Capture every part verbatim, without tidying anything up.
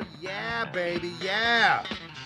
Yeah, baby, yeah.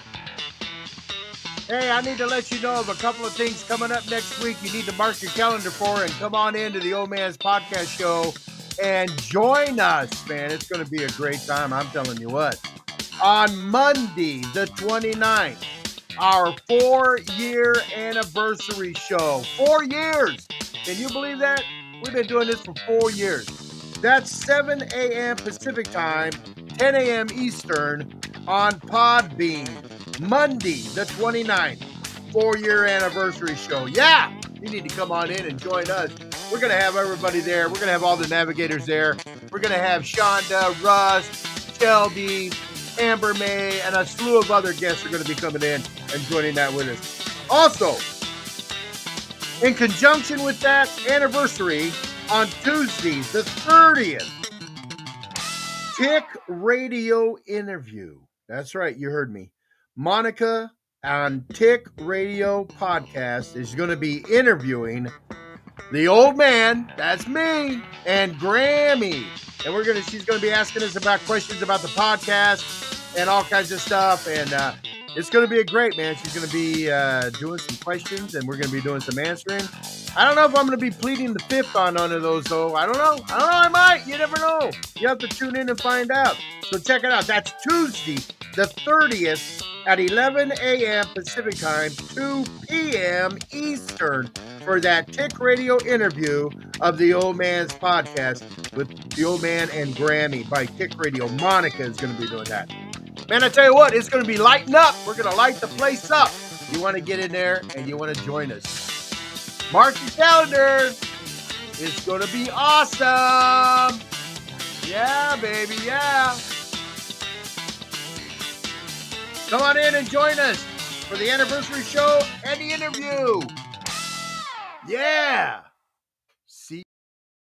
Hey, I need to let you know of a couple of things coming up next week you need to mark your calendar for and come on into the Old Man's Podcast Show and join us, man. It's going to be a great time, I'm telling you what. On Monday, the twenty-ninth, our four-year anniversary show. Four years! Can you believe that? We've been doing this for four years. That's seven a.m. Pacific Time, ten a.m. Eastern on Podbean. Monday, the twenty-ninth, four-year anniversary show. Yeah! You need to come on in and join us. We're going to have everybody there. We're going to have all the navigators there. We're going to have Shonda, Russ, Shelby, Amber May, and a slew of other guests are going to be coming in and joining that with us. Also, in conjunction with that anniversary, on Tuesday, the thirtieth, Tick Radio interview. That's right, you heard me. Monica on Tick Radio Podcast is going to be interviewing the old man, that's me, and Grammy. And we're gonna she's gonna be asking us about questions about the podcast and all kinds of stuff. And uh, it's gonna be a great, man. She's gonna be uh, doing some questions and we're gonna be doing some answering. I don't know if I'm gonna be pleading the fifth on none of those though. I don't know. I don't know, I might. You never know. You have to tune in and find out. So check it out. That's Tuesday, the thirtieth at eleven a.m. Pacific Time, two p.m. Eastern, for that Tick Radio interview of the Old Man's Podcast with the Old Man and Grammy by Tick Radio. Monica is going to be doing that. Man, I tell you what, it's going to be lighting up. We're going to light the place up. You want to get in there and you want to join us. Mark your calendar. It's going to be awesome. Yeah, baby, yeah. Come on in and join us for the anniversary show and the interview. Yeah.